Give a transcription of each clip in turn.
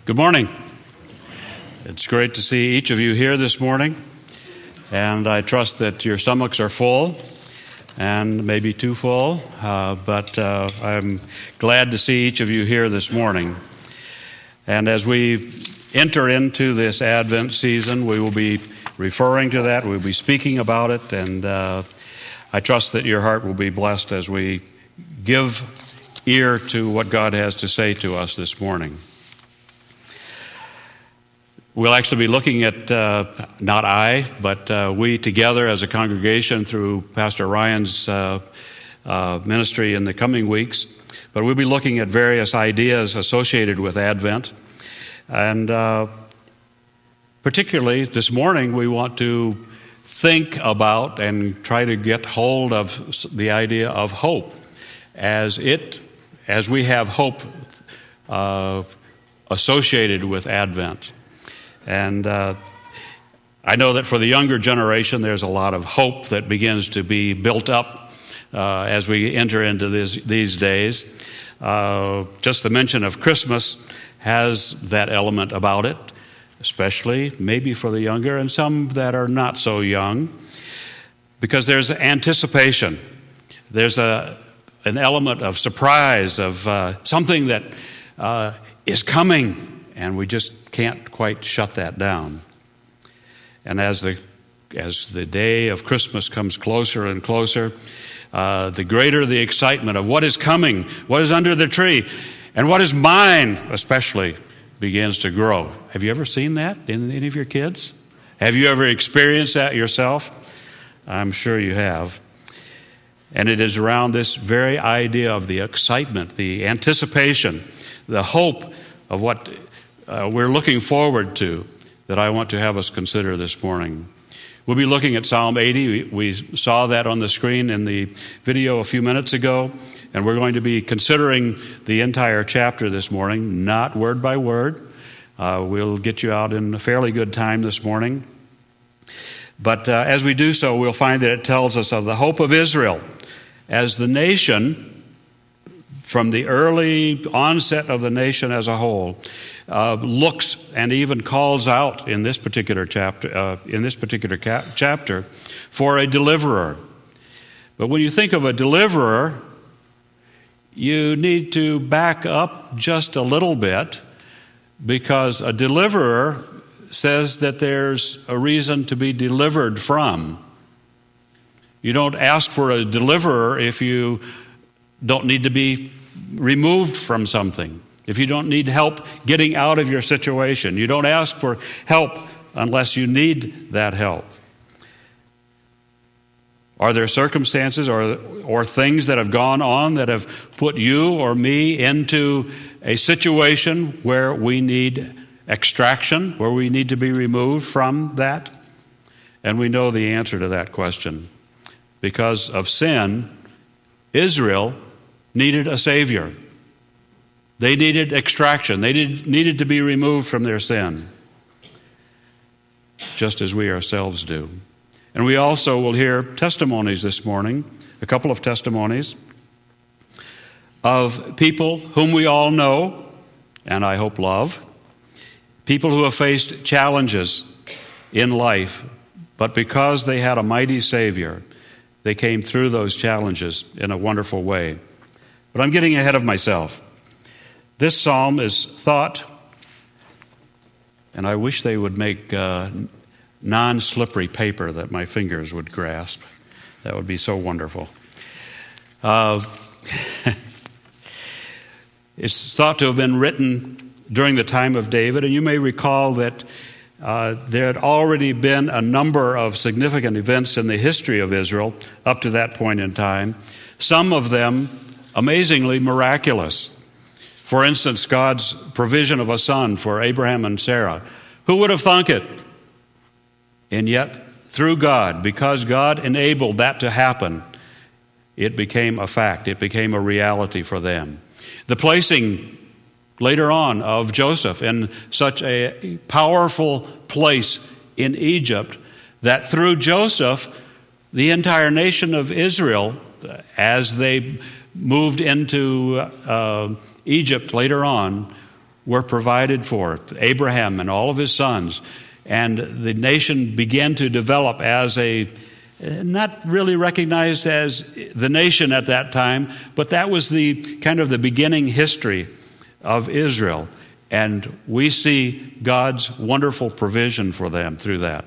Good morning. It's great to see each of you here this morning, and I trust that your stomachs are full, and maybe too full, but I'm glad to see each of you here this morning. And as we enter into this Advent season, we will be referring to that, we'll be speaking about it, and I trust that your heart will be blessed as we give ear to what God has to say to us this morning. We'll actually be looking at, not I, but we together as a congregation through Pastor Ryan's ministry in the coming weeks. But we'll be looking at various ideas associated with Advent. And particularly this morning, we want to think about and try to get hold of the idea of hope as we have hope associated with Advent. And I know that for the younger generation, there's a lot of hope that begins to be built up as we enter into these days. Just the mention of Christmas has that element about it, especially maybe for the younger and some that are not so young, because there's anticipation. There's an element of surprise, of something that is coming, and we just can't quite shut that down. And as the day of Christmas comes closer and closer, the greater the excitement of what is coming, what is under the tree, and what is mine especially begins to grow. Have you ever seen that in any of your kids? Have you ever experienced that yourself? I'm sure you have. And it is around this very idea of the excitement, the anticipation, the hope of what we're looking forward to that I want to have us consider this morning. We'll be looking at Psalm 80. We saw that on the screen in the video a few minutes ago, and we're going to be considering the entire chapter this morning, not word by word. We'll get you out in a fairly good time this morning. But as we do so, we'll find that it tells us of the hope of Israel as the nation, from the early onset of the nation as a whole, looks and even calls out in this particular chapter, chapter, for a deliverer. But when you think of a deliverer, you need to back up just a little bit, because a deliverer says that there's a reason to be delivered from. You don't ask for a deliverer if you don't need to be removed from something, if you don't need help getting out of your situation. You don't ask for help unless you need that help. Are there circumstances or things that have gone on that have put you or me into a situation where we need extraction, where we need to be removed from that? And we know the answer to that question. Because of sin, Israel needed a Savior. They needed extraction. They needed to be removed from their sin, just as we ourselves do. And we also will hear testimonies this morning, a couple of testimonies of people whom we all know, and I hope love, people who have faced challenges in life, but because they had a mighty Savior, they came through those challenges in a wonderful way. But I'm getting ahead of myself. This psalm is thought, and I wish they would make non-slippery paper that my fingers would grasp. That would be so wonderful. It's thought to have been written during the time of David, and you may recall that there had already been a number of significant events in the history of Israel up to that point in time, some of them amazingly miraculous. For instance, God's provision of a son for Abraham and Sarah. Who would have thunk it? And yet, through God, because God enabled that to happen, it became a fact. It became a reality for them. The placing later on of Joseph in such a powerful place in Egypt that through Joseph, the entire nation of Israel, as they moved into Egypt later on, were provided for, Abraham and all of his sons, and the nation began to develop as a, not really recognized as the nation at that time, but that was the kind of the beginning history of Israel. And we see God's wonderful provision for them through that.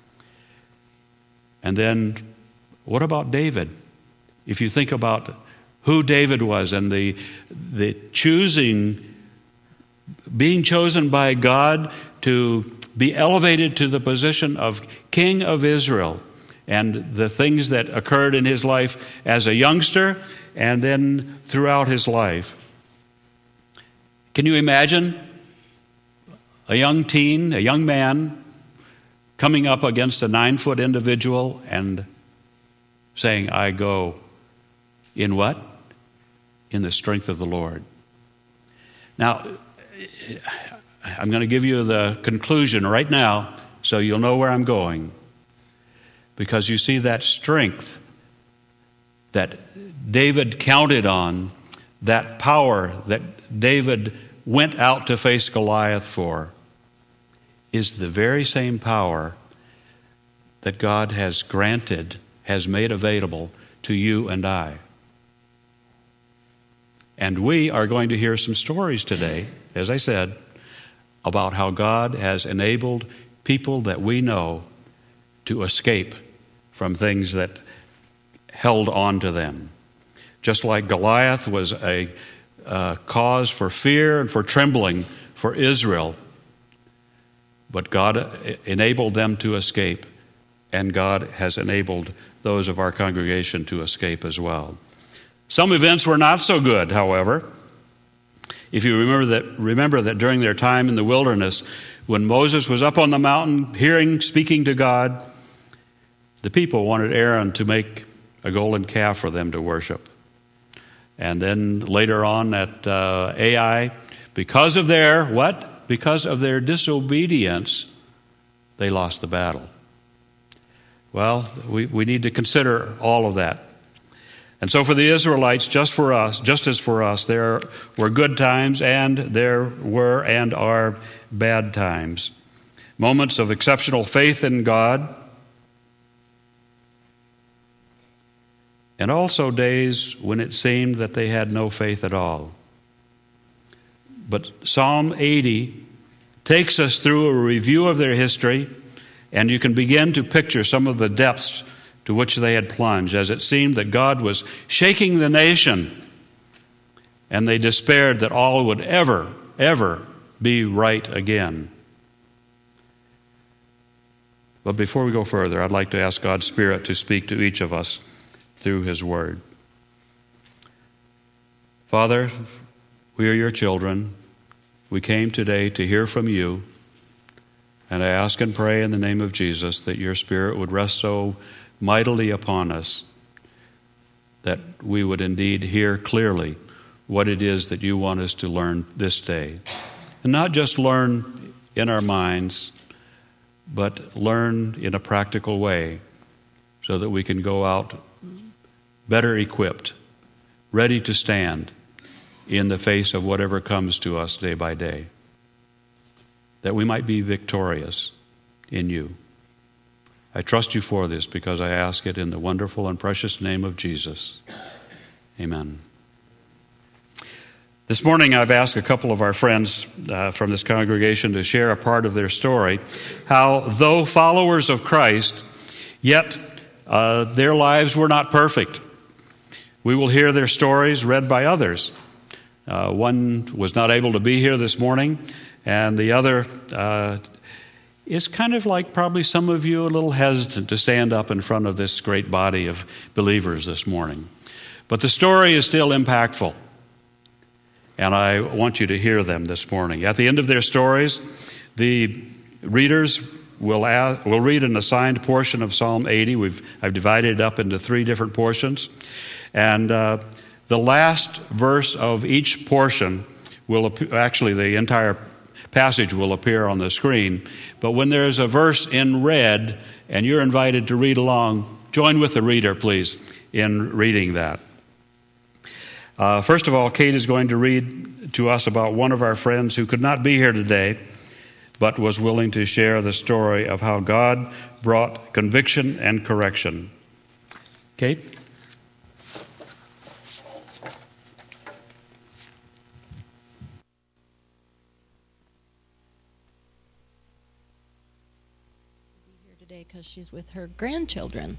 And then, what about David? If you think about who David was and the being chosen by God to be elevated to the position of king of Israel, and the things that occurred in his life as a youngster and then throughout his life. Can you imagine a young teen, a young man, coming up against a 9-foot individual and saying, I go in what? In the strength of the Lord. Now, I'm going to give you the conclusion right now so you'll know where I'm going. Because you see that strength that David counted on, that power that David went out to face Goliath for, is the very same power that God has granted, has made available to you and I. And we are going to hear some stories today, as I said, about how God has enabled people that we know to escape from things that held on to them. Just like Goliath was a cause for fear and for trembling for Israel, but God enabled them to escape, and God has enabled those of our congregation to escape as well. Some events were not so good, however. If you remember that during their time in the wilderness, when Moses was up on the mountain speaking to God, the people wanted Aaron to make a golden calf for them to worship. And then later on at Ai, because of their what? Because of their disobedience, they lost the battle. Well, we need to consider all of that. And so for the Israelites, just as for us, there were good times and there were and are bad times. Moments of exceptional faith in God, and also days when it seemed that they had no faith at all. But Psalm 80 takes us through a review of their history, and you can begin to picture some of the depths to which they had plunged, as it seemed that God was shaking the nation, and they despaired that all would ever be right again. But before we go further, I'd like to ask God's Spirit to speak to each of us through His Word. Father, we are your children. We came today to hear from you, and I ask and pray in the name of Jesus that your Spirit would rest so mightily upon us that we would indeed hear clearly what it is that you want us to learn this day. And not just learn in our minds, but learn in a practical way so that we can go out better equipped, ready to stand in the face of whatever comes to us day by day, that we might be victorious in you. I trust you for this because I ask it in the wonderful and precious name of Jesus. Amen. This morning I've asked a couple of our friends from this congregation to share a part of their story, how though followers of Christ, yet their lives were not perfect. We will hear their stories read by others. One was not able to be here this morning, and the other is kind of like probably some of you a little hesitant to stand up in front of this great body of believers this morning. But the story is still impactful, and I want you to hear them this morning. At the end of their stories, the readers will read an assigned portion of Psalm 80. I've divided it up into 3 different portions, and the last verse of each portion will actually the entire passage will appear on the screen. But when there's a verse in red and you're invited to read along, join with the reader, please, in reading that. First of all, Kate is going to read to us about one of our friends who could not be here today, but was willing to share the story of how God brought conviction and correction. Kate? Here today because she's with her grandchildren.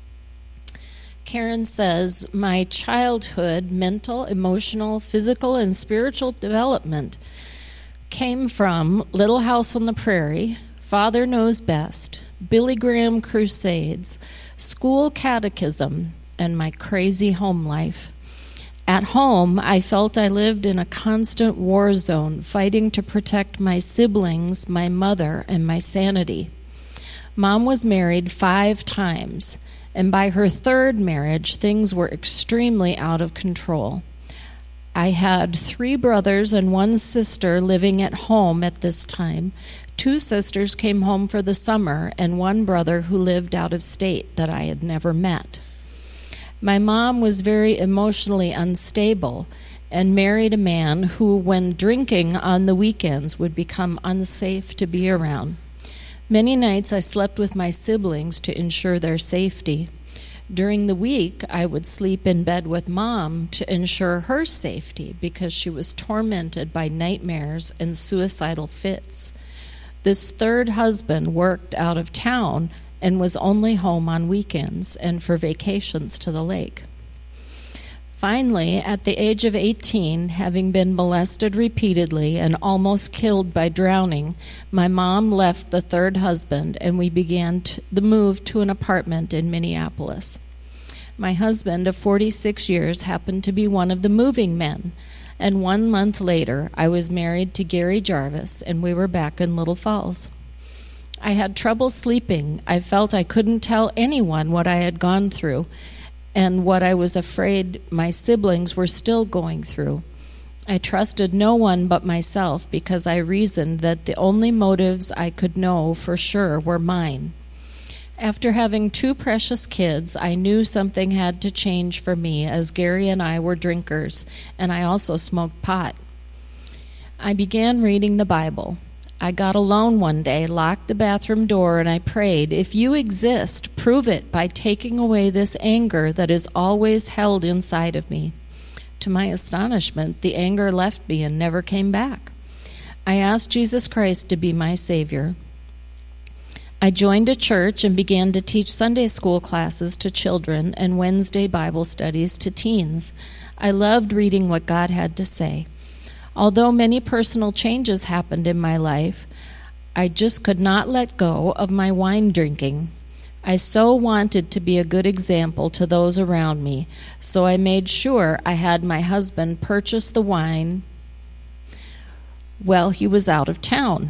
Karen says, my childhood, mental, emotional, physical, and spiritual development came from Little House on the Prairie, Father Knows Best, Billy Graham crusades, school catechism, and my crazy home life. At home, I felt I lived in a constant war zone, fighting to protect my siblings, my mother, and my sanity. Mom was married 5 times, and by her 3rd marriage, things were extremely out of control. I had 3 brothers and 1 sister living at home at this time. 2 sisters came home for the summer, and 1 brother who lived out of state that I had never met. My mom was very emotionally unstable and married a man who, when drinking on the weekends, would become unsafe to be around. Many nights I slept with my siblings to ensure their safety. During the week, I would sleep in bed with Mom to ensure her safety because she was tormented by nightmares and suicidal fits. This 3rd husband worked out of town and was only home on weekends and for vacations to the lake. Finally, at the age of 18, having been molested repeatedly and almost killed by drowning, my mom left the 3rd husband and we began the move to an apartment in Minneapolis. My husband of 46 years happened to be one of the moving men, and 1 month later I was married to Gary Jarvis and we were back in Little Falls. I had trouble sleeping. I felt I couldn't tell anyone what I had gone through and what I was afraid my siblings were still going through. I trusted no one but myself because I reasoned that the only motives I could know for sure were mine. After having 2 precious kids, I knew something had to change for me as Gary and I were drinkers, and I also smoked pot. I began reading the Bible. I got alone one day, locked the bathroom door, and I prayed, if you exist, prove it by taking away this anger that is always held inside of me. To my astonishment, the anger left me and never came back. I asked Jesus Christ to be my Savior. I joined a church and began to teach Sunday school classes to children and Wednesday Bible studies to teens. I loved reading what God had to say. Although many personal changes happened in my life, I just could not let go of my wine drinking. I so wanted to be a good example to those around me, so I made sure I had my husband purchase the wine while he was out of town.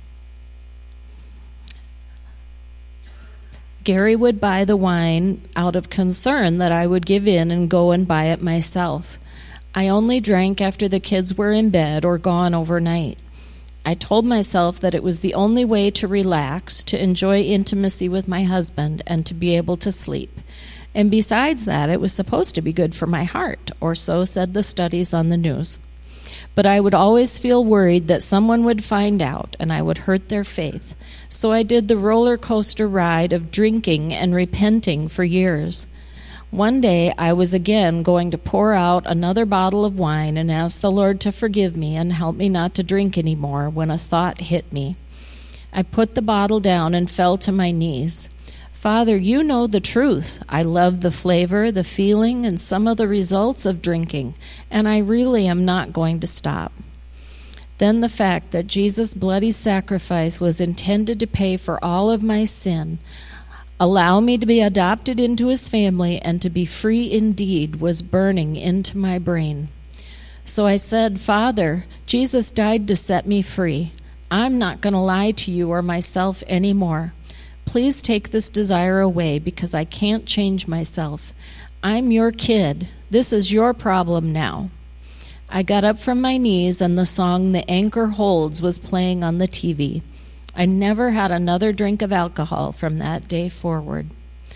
Gary would buy the wine out of concern that I would give in and go and buy it myself. I only drank after the kids were in bed or gone overnight. I told myself that it was the only way to relax, to enjoy intimacy with my husband, and to be able to sleep. And besides that, it was supposed to be good for my heart, or so said the studies on the news. But I would always feel worried that someone would find out and I would hurt their faith. So I did the roller coaster ride of drinking and repenting for years. One day I was again going to pour out another bottle of wine and ask the Lord to forgive me and help me not to drink anymore when a thought hit me. I put the bottle down and fell to my knees. Father, you know the truth. I love the flavor, the feeling, and some of the results of drinking, and I really am not going to stop. Then the fact that Jesus' bloody sacrifice was intended to pay for all of my sin, allow me to be adopted into his family and to be free indeed, was burning into my brain. So I said, Father, Jesus died to set me free. I'm not going to lie to you or myself anymore. Please take this desire away because I can't change myself. I'm your kid. This is your problem now. I got up from my knees and the song The Anchor Holds was playing on the TV. I never had another drink of alcohol from that day forward.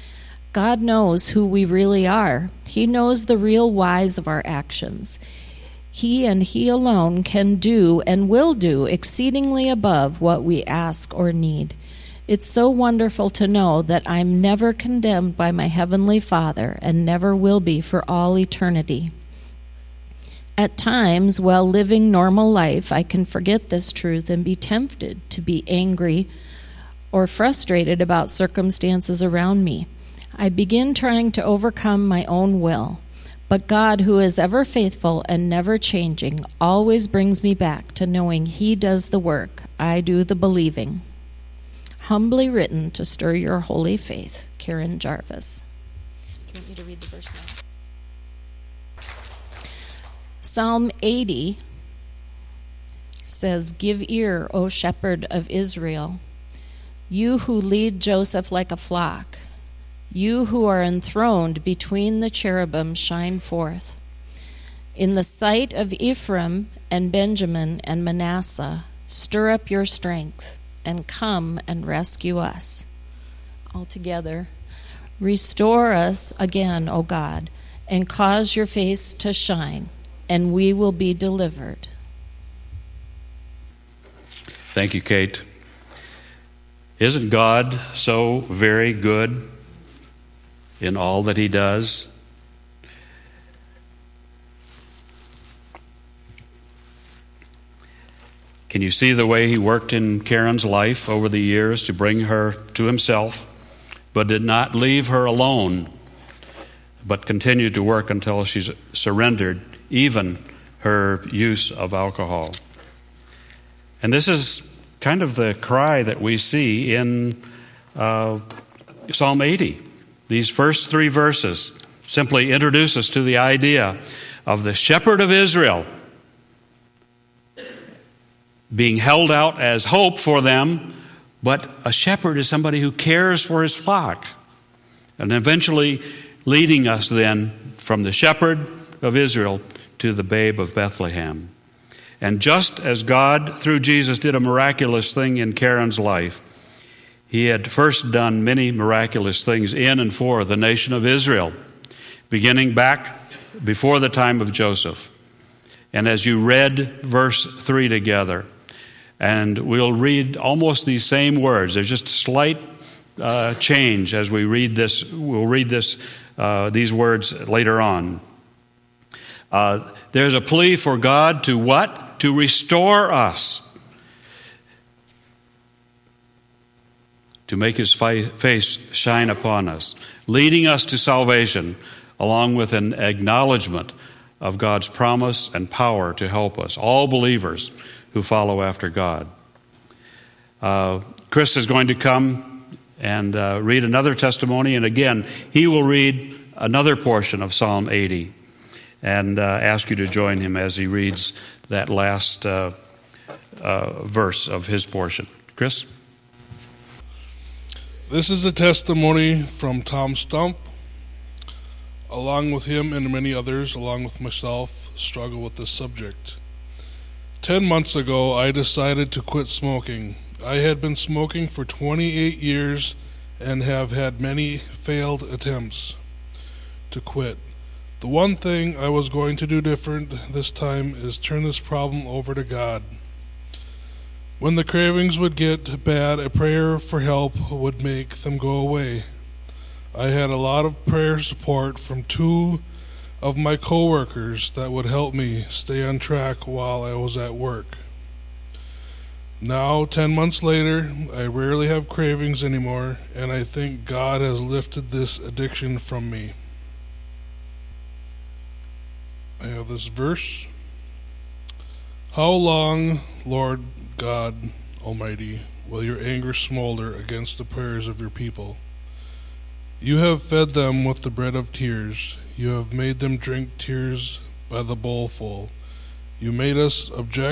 God knows who we really are. He knows the real whys of our actions. He and He alone can do and will do exceedingly above what we ask or need. It's so wonderful to know that I'm never condemned by my Heavenly Father and never will be for all eternity. At times, while living normal life, I can forget this truth and be tempted to be angry or frustrated about circumstances around me. I begin trying to overcome my own will. But God, who is ever faithful and never changing, always brings me back to knowing He does the work, I do the believing. Humbly written to stir your holy faith, Karen Jarvis. Do you want me to read the verse now? Psalm 80 says, "Give ear, O shepherd of Israel, you who lead Joseph like a flock. You who are enthroned between the cherubim, shine forth. In the sight of Ephraim and Benjamin and Manasseh, stir up your strength and come and rescue us." All together, restore us again, O God, and cause your face to shine, and we will be delivered. Thank you, Kate. Isn't God so very good in all that He does? Can you see the way He worked in Karen's life over the years to bring her to Himself, but did not leave her alone, but continued to work until she surrendered even her use of alcohol? And this is kind of the cry that we see in Psalm 80. These first three verses simply introduce us to the idea of the shepherd of Israel being held out as hope for them, but a shepherd is somebody who cares for his flock, and eventually leading us then from the shepherd of Israel to the babe of Bethlehem. And just as God, through Jesus, did a miraculous thing in Karen's life, He had first done many miraculous things in and for the nation of Israel, beginning back before the time of Joseph. And as you read verse 3 together, and we'll read almost these same words. There's just a slight change as we read this. We'll read these words later on. There's a plea for God to what? To restore us. To make His face shine upon us, leading us to salvation, along with an acknowledgement of God's promise and power to help us, all believers who follow after God. Chris is going to come and read another testimony, and again, he will read another portion of Psalm 80 and ask you to join him as he reads that last verse of his portion. Chris? This is a testimony from Tom Stump. Along with him and many others, along with myself, struggle with this subject. 10 months ago, I decided to quit smoking. I had been smoking for 28 years and have had many failed attempts to quit. The one thing I was going to do different this time is turn this problem over to God. When the cravings would get bad, a prayer for help would make them go away. I had a lot of prayer support from 2 of my co-workers that would help me stay on track while I was at work. Now, 10 months later, I rarely have cravings anymore, and I think God has lifted this addiction from me. I have this verse. How long, Lord God Almighty, will your anger smolder against the prayers of your people? You have fed them with the bread of tears. You have made them drink tears by the bowlful. You made us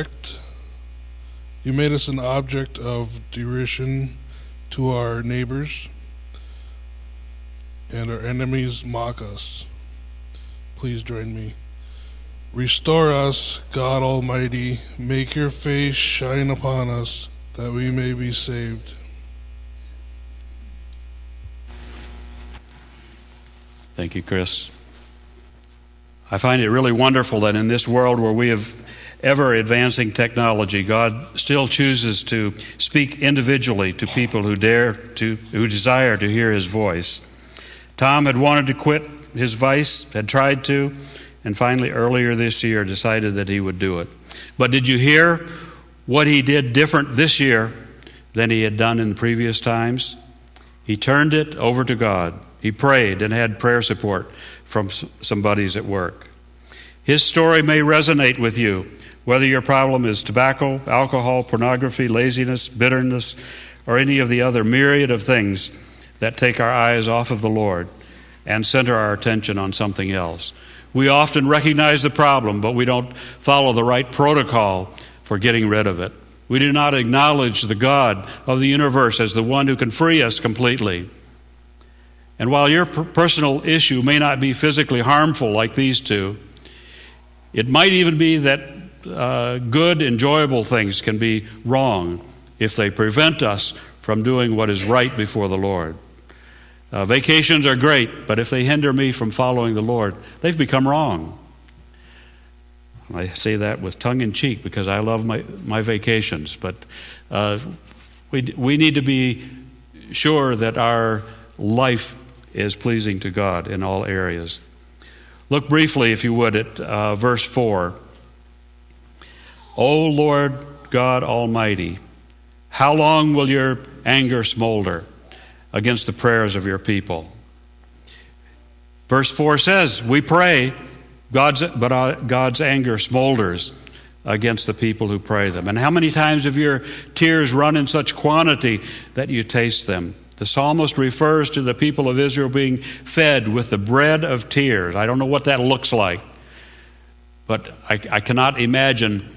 an object of derision to our neighbors, and our enemies mock us. Please join me. Restore us, God Almighty. Make your face shine upon us, that we may be saved. Thank you, Chris. I find it really wonderful that in this world where we have ever advancing technology, God still chooses to speak individually to people who desire to hear His voice. Tom had wanted to quit his vice, had tried to, and finally earlier this year decided that he would do it. But did you hear what he did different this year than he had done in previous times? He turned it over to God. He prayed and had prayer support from some buddies at work. His story may resonate with you, whether your problem is tobacco, alcohol, pornography, laziness, bitterness, or any of the other myriad of things that take our eyes off of the Lord and center our attention on something else. We often recognize the problem, but we don't follow the right protocol for getting rid of it. We do not acknowledge the God of the universe as the one who can free us completely. And while your personal issue may not be physically harmful like these two, it might even be that good, enjoyable things can be wrong if they prevent us from doing what is right before the Lord. Vacations are great, but if they hinder me from following the Lord, they've become wrong. I say that with tongue in cheek because I love my vacations, but we need to be sure that our life is pleasing to God in all areas. Look briefly, if you would, at verse 4. O Lord God Almighty, how long will your anger smolder against the prayers of your people? Verse 4 says, we pray, but God's anger smolders against the people who pray them. And how many times have your tears run in such quantity that you taste them? The psalmist refers to the people of Israel being fed with the bread of tears. I don't know what that looks like, but I cannot imagine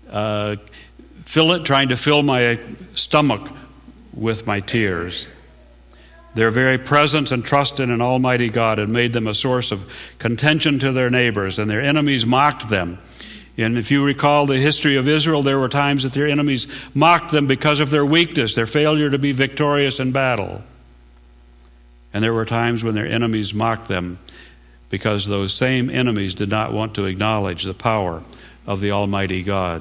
trying to fill my stomach with my tears. Their very presence and trust in an almighty God had made them a source of contention to their neighbors, and their enemies mocked them. And if you recall the history of Israel, there were times that their enemies mocked them because of their weakness, their failure to be victorious in battle. And there were times when their enemies mocked them because those same enemies did not want to acknowledge the power of the Almighty God.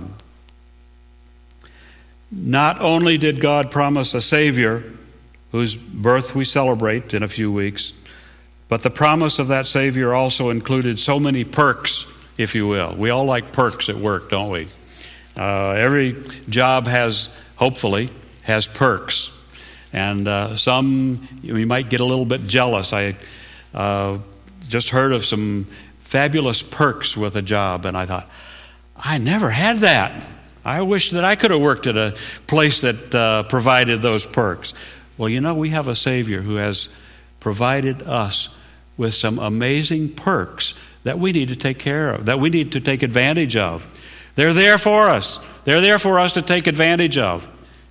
Not only did God promise a Savior, whose birth we celebrate in a few weeks, but the promise of that Savior also included so many perks, if you will. We all like perks at work, don't we? Every job hopefully has perks. And some, you might get a little bit jealous. I just heard of some fabulous perks with a job, and I thought, I never had that. I wish that I could have worked at a place that provided those perks. Well, we have a Savior who has provided us with some amazing perks that we need to take care of, that we need to take advantage of. They're there for us. They're there for us to take advantage of.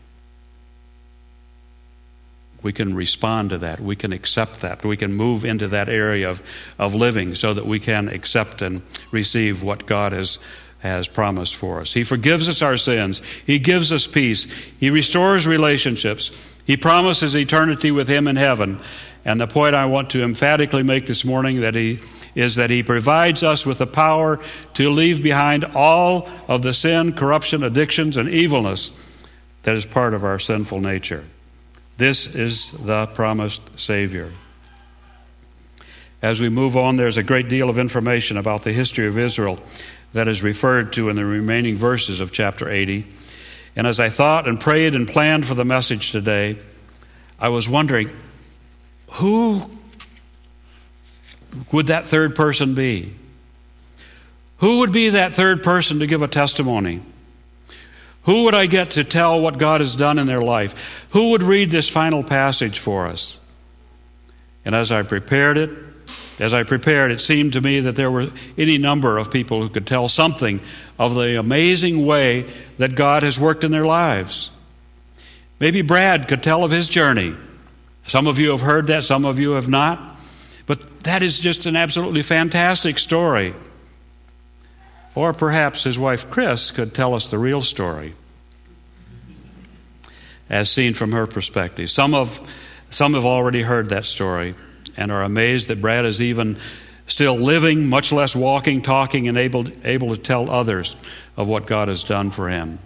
We can respond to that. We can accept that. We can move into that area of living so that we can accept and receive what God has promised for us. He forgives us our sins. He gives us peace. He restores relationships. He promises eternity with Him in heaven. And the point I want to emphatically make this morning is that He provides us with the power to leave behind all of the sin, corruption, addictions, and evilness that is part of our sinful nature. This is the promised Savior. As we move on, there's a great deal of information about the history of Israel that is referred to in the remaining verses of chapter 80. And as I thought and prayed and planned for the message today, I was wondering, who would that third person be? Who would be that third person to give a testimony? Who would I get to tell what God has done in their life? Who would read this final passage for us? And as I prepared, it seemed to me that there were any number of people who could tell something of the amazing way that God has worked in their lives. Maybe Brad could tell of his journey. Some of you have heard that, some of you have not. But that is just an absolutely fantastic story. Or perhaps his wife Chris could tell us the real story, as seen from her perspective. Some have already heard that story. and are amazed that Brad is even still living, much less walking, talking, and able to tell others of what God has done for him.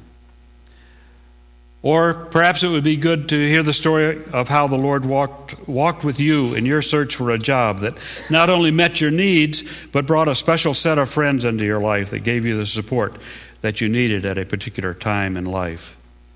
Or perhaps it would be good to hear the story of how the Lord walked with you in your search for a job that not only met your needs, but brought a special set of friends into your life that gave you the support that you needed at a particular time in life.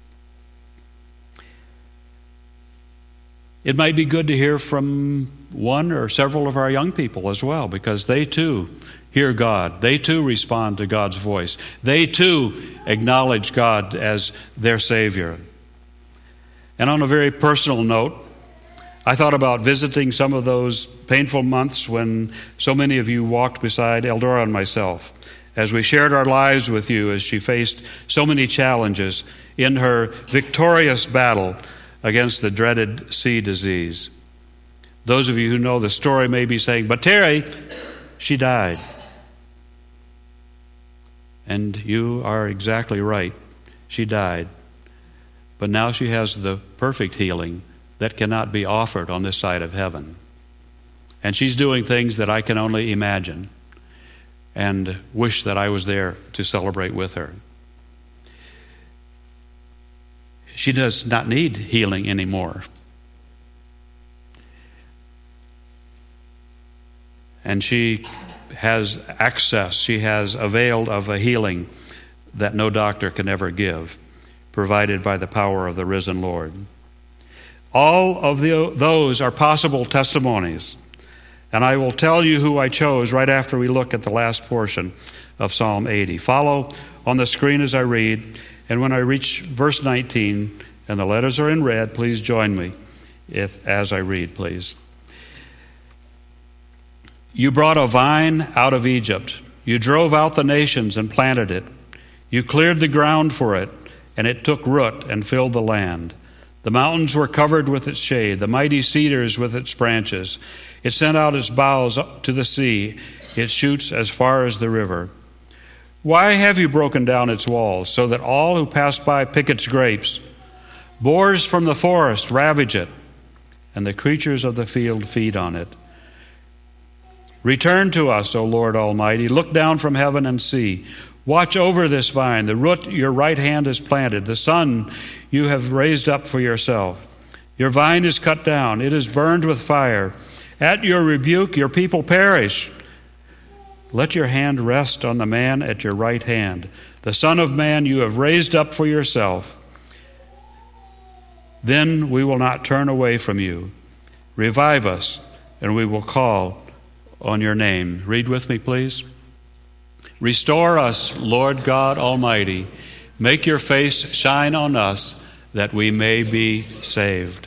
It might be good to hear from one or several of our young people as well, because they too hear God. They too respond to God's voice. They too acknowledge God as their Savior. And on a very personal note, I thought about visiting some of those painful months when so many of you walked beside Eldora and myself as we shared our lives with you as she faced so many challenges in her victorious battle against the dreaded C disease. Those of you who know the story may be saying, "But Terry, she died." And you are exactly right. She died. But now she has the perfect healing that cannot be offered on this side of heaven. And she's doing things that I can only imagine and wish that I was there to celebrate with her. She does not need healing anymore. And she has access, she has availed of a healing that no doctor can ever give, provided by the power of the risen Lord. All of those are possible testimonies. And I will tell you who I chose right after we look at the last portion of Psalm 80. Follow on the screen as I read, and when I reach verse 19, and the letters are in red, please join me as I read, please. You brought a vine out of Egypt. You drove out the nations and planted it. You cleared the ground for it, and it took root and filled the land. The mountains were covered with its shade, the mighty cedars with its branches. It sent out its boughs to the sea, its shoots as far as the river. Why have you broken down its walls, so that all who pass by pick its grapes? Boars from the forest ravage it, and the creatures of the field feed on it. Return to us, O Lord Almighty. Look down from heaven and see. Watch over this vine, the root your right hand has planted, the son you have raised up for yourself. Your vine is cut down, it is burned with fire. At your rebuke, your people perish. Let your hand rest on the man at your right hand, the Son of Man you have raised up for yourself. Then we will not turn away from you. Revive us, and we will call on your name. Read with me, please. Restore us, Lord God Almighty. Make your face shine on us, that we may be saved.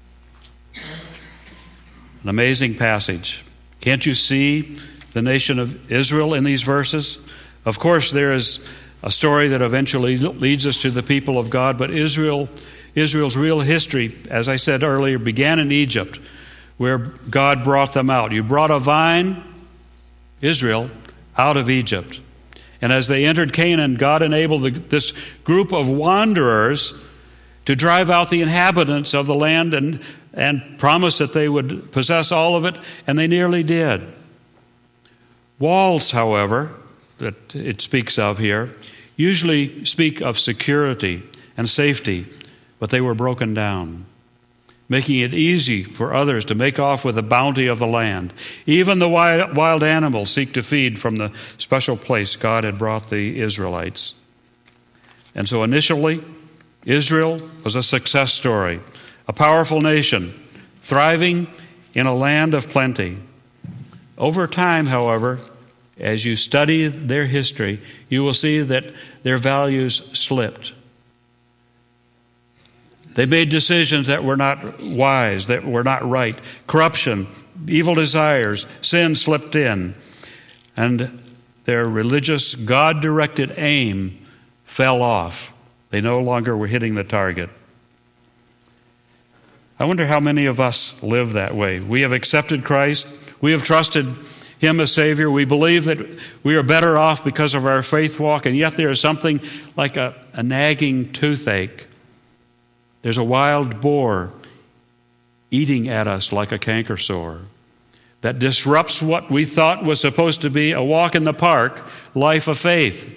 An amazing passage. Can't you see the nation of Israel in these verses? Of course, there is a story that eventually leads us to the people of God, but Israel's real history, as I said earlier, began in Egypt, where God brought them out. You brought a vine, Israel, out of Egypt. And as they entered Canaan, God enabled this group of wanderers to drive out the inhabitants of the land and promised that they would possess all of it, and they nearly did. Walls, however, that it speaks of here, usually speak of security and safety, but they were broken down, making it easy for others to make off with the bounty of the land. Even the wild animals seek to feed from the special place God had brought the Israelites. And so initially, Israel was a success story, a powerful nation, thriving in a land of plenty. Over time, however, as you study their history, you will see that their values slipped. They made decisions that were not wise, that were not right. Corruption, evil desires, sin slipped in. And their religious, God-directed aim fell off. They no longer were hitting the target. I wonder how many of us live that way. We have accepted Christ. We have trusted Him as Savior. We believe that we are better off because of our faith walk, and yet there is something like a nagging toothache. There's a wild boar eating at us like a canker sore. that disrupts what we thought was supposed to be a walk in the park life of faith.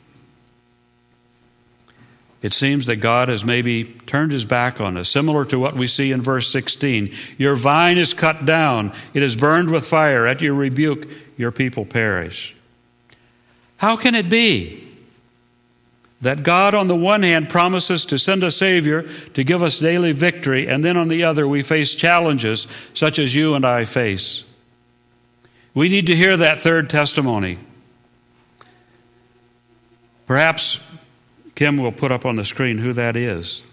It seems that God has maybe turned his back on us, similar to what we see in verse 16. Your vine is cut down, it is burned with fire. At your rebuke, your people perish. How can it be that God, on the one hand, promises to send a Savior to give us daily victory, and then on the other, we face challenges such as you and I face? We need to hear that third testimony. Perhaps Kim will put up on the screen who that is.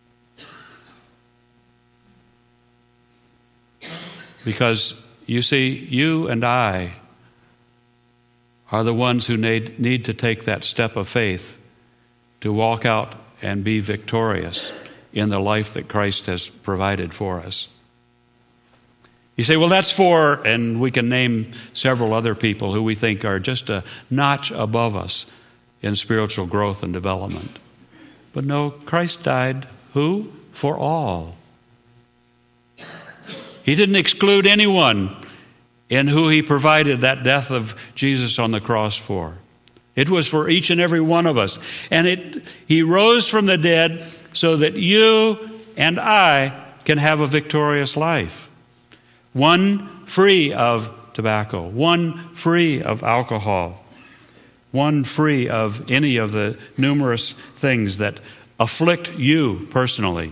Because, you see, you and I are the ones who need to take that step of faith to walk out and be victorious in the life that Christ has provided for us. You say, well, that's for, and we can name several other people who we think are just a notch above us in spiritual growth and development. But no, Christ died, who? For all. He didn't exclude anyone in who he provided that death of Jesus on the cross for. It was for each and every one of us. And he rose from the dead so that you and I can have a victorious life. One free of tobacco, one free of alcohol, one free of any of the numerous things that afflict you personally.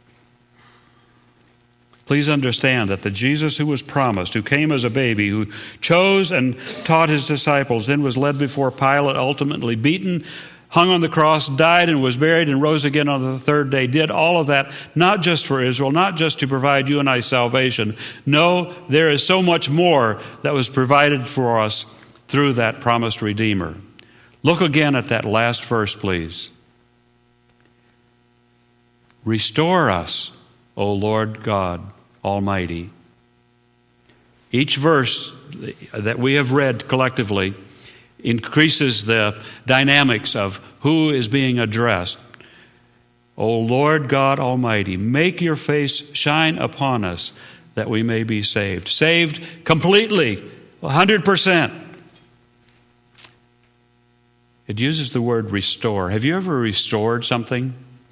Please understand that the Jesus who was promised, who came as a baby, who chose and taught his disciples, then was led before Pilate, ultimately beaten, hung on the cross, died and was buried and rose again on the third day, did all of that not just for Israel, not just to provide you and I salvation. No, there is so much more that was provided for us through that promised Redeemer. Look again at that last verse, please. Restore us, O Lord God Almighty. Each verse that we have read collectively increases the dynamics of who is being addressed. O Lord God Almighty, make your face shine upon us that we may be saved. Saved completely, 100%. It uses the word restore. Have you ever restored something?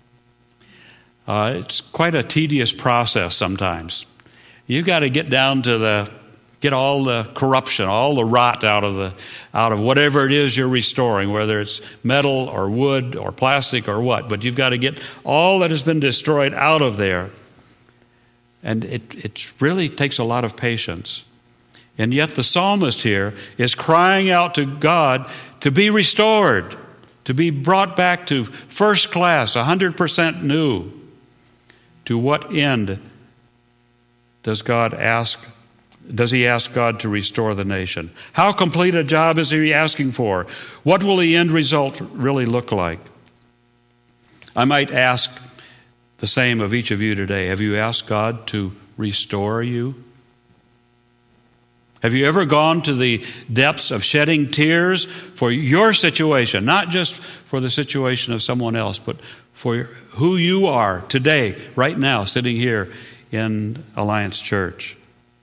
It's quite a tedious process sometimes. You've got to get down to get all the corruption, all the rot out of whatever it is you're restoring, whether it's metal or wood or plastic or what. But you've got to get all that has been destroyed out of there. And it really takes a lot of patience. And yet the psalmist here is crying out to God to be restored, to be brought back to first class, 100% new. To what end does he ask God to restore the nation? How complete a job is he asking for? What will the end result really look like? I might ask the same of each of you today. Have you asked God to restore you? Have you ever gone to the depths of shedding tears for your situation, not just for the situation of someone else, but for who you are today, right now, sitting here in Alliance Church?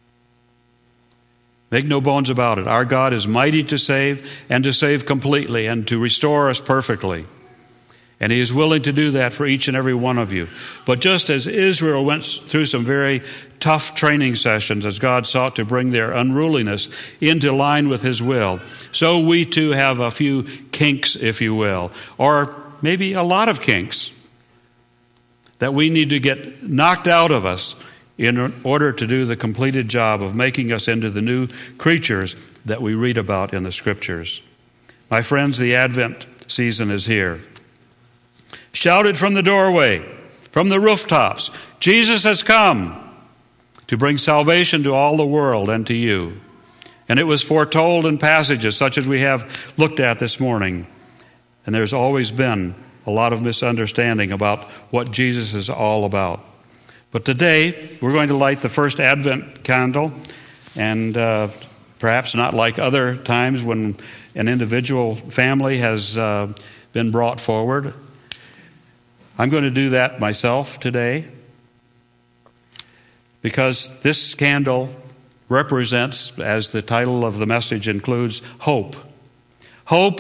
Make no bones about it. Our God is mighty to save, and to save completely, and to restore us perfectly. And he is willing to do that for each and every one of you. But just as Israel went through some very tough training sessions as God sought to bring their unruliness into line with his will, so we too have a few kinks, if you will, or maybe a lot of kinks that we need to get knocked out of us in order to do the completed job of making us into the new creatures that we read about in the Scriptures. My friends, the Advent season is here. Shout it from the doorway, from the rooftops. Jesus has come to bring salvation to all the world and to you. And it was foretold in passages such as we have looked at this morning. And there's always been a lot of misunderstanding about what Jesus is all about. But today, we're going to light the first Advent candle, and perhaps not like other times when an individual family has been brought forward. I'm going to do that myself today, because this candle represents, as the title of the message includes, hope. Hope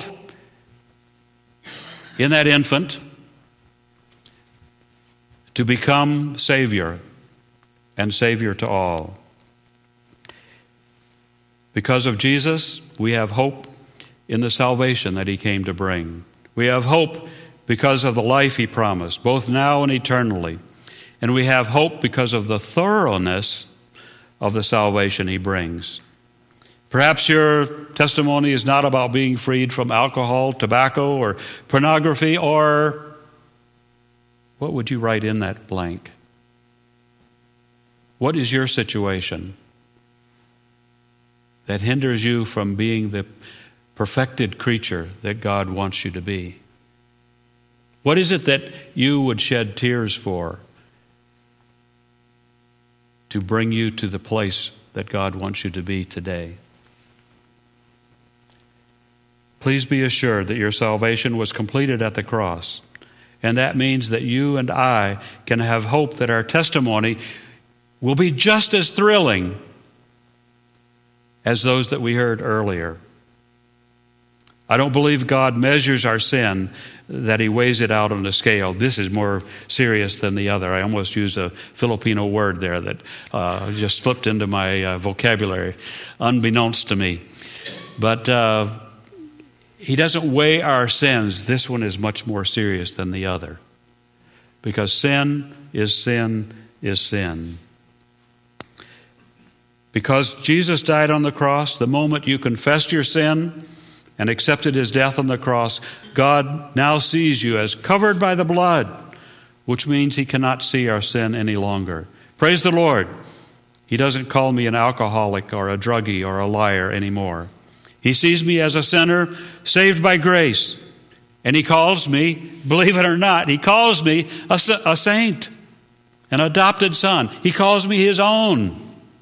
in that infant to become Savior and Savior to all. Because of Jesus, we have hope in the salvation that He came to bring. We have hope because of the life He promised, both now and eternally. And we have hope because of the thoroughness of the salvation He brings. Perhaps your testimony is not about being freed from alcohol, tobacco, or pornography, or what would you write in that blank? What is your situation that hinders you from being the perfected creature that God wants you to be? What is it that you would shed tears for to bring you to the place that God wants you to be today? Please be assured that your salvation was completed at the cross. And that means that you and I can have hope that our testimony will be just as thrilling as those that we heard earlier. I don't believe God measures our sin, that He weighs it out on a scale. This is more serious than the other. I almost used a Filipino word there that just slipped into my vocabulary, unbeknownst to me. But He doesn't weigh our sins. This one is much more serious than the other. Because sin is sin is sin. Because Jesus died on the cross, the moment you confessed your sin and accepted His death on the cross, God now sees you as covered by the blood, which means He cannot see our sin any longer. Praise the Lord. He doesn't call me an alcoholic or a druggie or a liar anymore. He sees me as a sinner saved by grace. And He calls me, believe it or not, He calls me a saint, an adopted son. He calls me His own.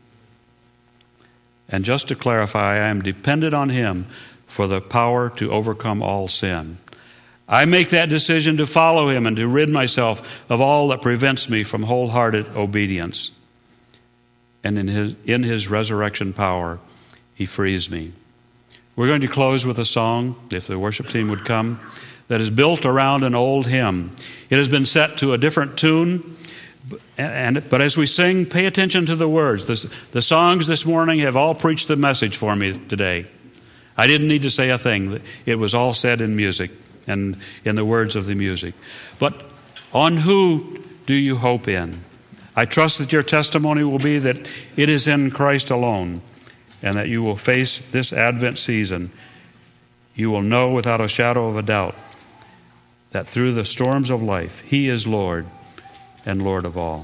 And just to clarify, I am dependent on Him for the power to overcome all sin. I make that decision to follow Him and to rid myself of all that prevents me from wholehearted obedience. And in His resurrection power, He frees me. We're going to close with a song, if the worship team would come, that is built around an old hymn. It has been set to a different tune, but as we sing, pay attention to the words. The songs this morning have all preached the message for me today. I didn't need to say a thing. It was all said in music and in the words of the music. But on who do you hope in? I trust that your testimony will be that it is in Christ alone, and that you will face this Advent season. You will know without a shadow of a doubt that through the storms of life, He is Lord and Lord of all.